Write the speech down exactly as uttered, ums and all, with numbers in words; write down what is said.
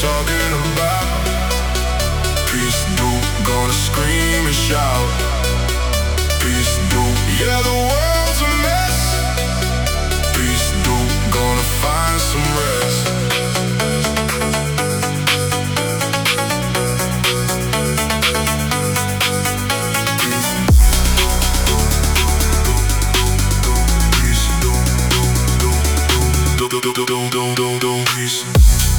talking about. Peace do, gonna scream and shout. Peace do, yeah, the world's a mess. Peace do, gonna find some rest. Peace do, do, do, do, do, do, do, do, do, peace.